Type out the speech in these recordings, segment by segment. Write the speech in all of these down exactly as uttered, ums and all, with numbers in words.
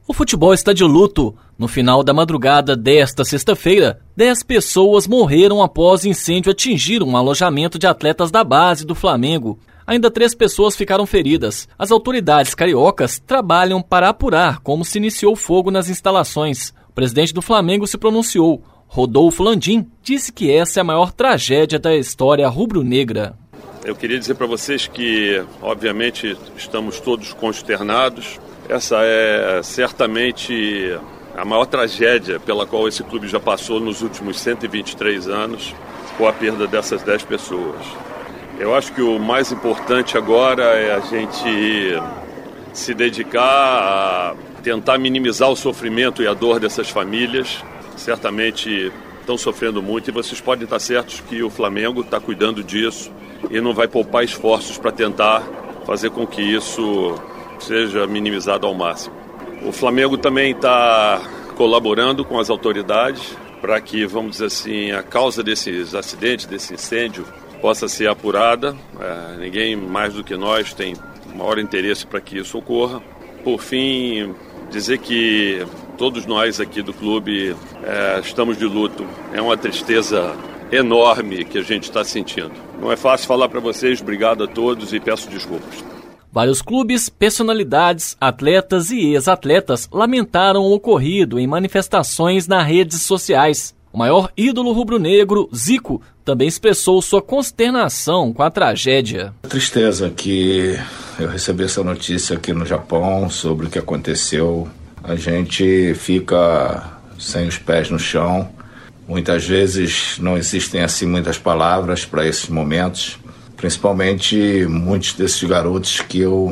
O futebol está de luto. No final da madrugada desta sexta-feira, dez pessoas morreram após incêndio atingir um alojamento de atletas da base do Flamengo. Ainda três pessoas ficaram feridas. As autoridades cariocas trabalham para apurar como se iniciou o fogo nas instalações. O presidente do Flamengo se pronunciou. Rodolfo Landim disse que essa é a maior tragédia da história rubro-negra. Eu queria dizer para vocês que, obviamente, estamos todos consternados. Essa é certamente a maior tragédia pela qual esse clube já passou nos últimos cento e vinte e três anos, com a perda dessas dez pessoas. Eu acho que o mais importante agora é a gente se dedicar a tentar minimizar o sofrimento e a dor dessas famílias. Certamente estão sofrendo muito e vocês podem estar certos que o Flamengo está cuidando disso e não vai poupar esforços para tentar fazer com que isso seja minimizado ao máximo. O Flamengo também está colaborando com as autoridades para que, vamos dizer assim, a causa desses acidentes, desse incêndio, possa ser apurada. É, ninguém mais do que nós tem maior interesse para que isso ocorra. Por fim, dizer que todos nós aqui do clube é, estamos de luto. É uma tristeza enorme que a gente está sentindo. Não é fácil falar para vocês, obrigado a todos e peço desculpas. Vários clubes, personalidades, atletas e ex-atletas lamentaram o ocorrido em manifestações nas redes sociais. O maior ídolo rubro-negro, Zico, também expressou sua consternação com a tragédia. Tristeza que eu recebi essa notícia aqui no Japão sobre o que aconteceu. A gente fica sem os pés no chão. Muitas vezes não existem assim muitas palavras para esses momentos. Principalmente muitos desses garotos que eu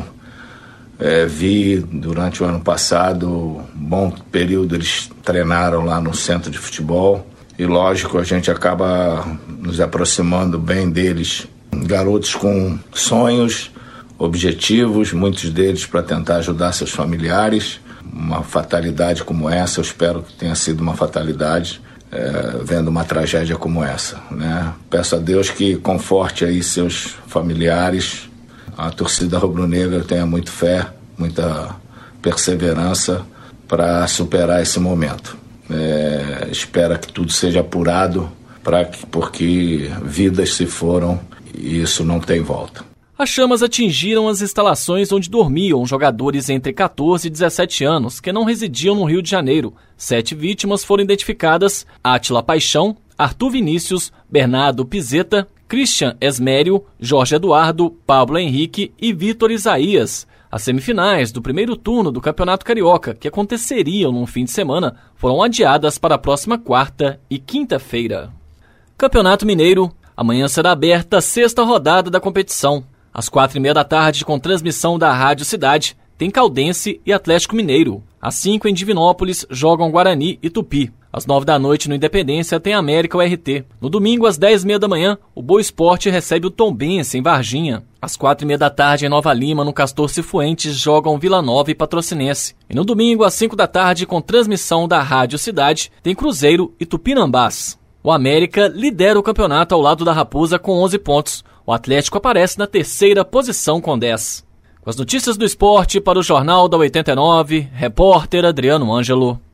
é, vi durante o ano passado, um bom período eles treinaram lá no centro de futebol e lógico a gente acaba nos aproximando bem deles. Garotos com sonhos, objetivos, muitos deles para tentar ajudar seus familiares. Uma fatalidade como essa, eu espero que tenha sido uma fatalidade. É, vendo uma tragédia como essa, né? Peço a Deus que conforte aí seus familiares. A torcida rubro-negra tenha muita fé, muita perseverança para superar esse momento. É, espero que tudo seja apurado, pra que, porque vidas se foram e isso não tem volta. As chamas atingiram as instalações onde dormiam jogadores entre catorze e dezessete anos que não residiam no Rio de Janeiro. Sete vítimas foram identificadas: Átila Paixão, Arthur Vinícius, Bernardo Pizeta, Christian Esmério, Jorge Eduardo, Pablo Henrique e Vitor Isaías. As semifinais do primeiro turno do Campeonato Carioca, que aconteceriam no fim de semana, foram adiadas para a próxima quarta e quinta-feira. Campeonato Mineiro. Amanhã será aberta a sexta rodada da competição. Às quatro e meia da tarde, com transmissão da Rádio Cidade, tem Caldense e Atlético Mineiro. Às cinco, em Divinópolis, jogam Guarani e Tupi. Às nove da noite, no Independência, tem América U R T. No domingo, às dez e meia da manhã, o Boa Esporte recebe o Tombense, em Varginha. Às quatro e meia da tarde, em Nova Lima, no Castor Cifuentes, jogam Vila Nova e Patrocinense. E no domingo, às cinco da tarde, com transmissão da Rádio Cidade, tem Cruzeiro e Tupinambás. O América lidera o campeonato ao lado da Raposa com onze pontos. O Atlético aparece na terceira posição com dez. Com as notícias do esporte para o Jornal da oitenta e nove, repórter Adriano Ângelo.